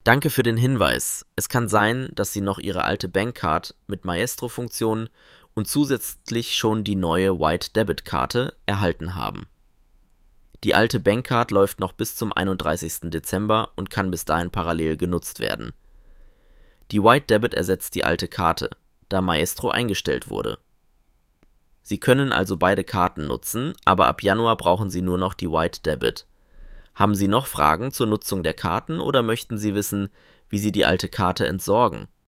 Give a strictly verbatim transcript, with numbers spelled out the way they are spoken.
Danke für den Hinweis. Es kann sein, dass Sie noch Ihre alte Bankcard mit Maestro-Funktion und zusätzlich schon die neue White-Debit-Karte erhalten haben. Die alte Bankcard läuft noch bis zum einunddreißigsten Dezember und kann bis dahin parallel genutzt werden. Die White Debit ersetzt die alte Karte, da Maestro eingestellt wurde. Sie können also beide Karten nutzen, aber ab Januar brauchen Sie nur noch die White Debit. Haben Sie noch Fragen zur Nutzung der Karten oder möchten Sie wissen, wie Sie die alte Karte entsorgen?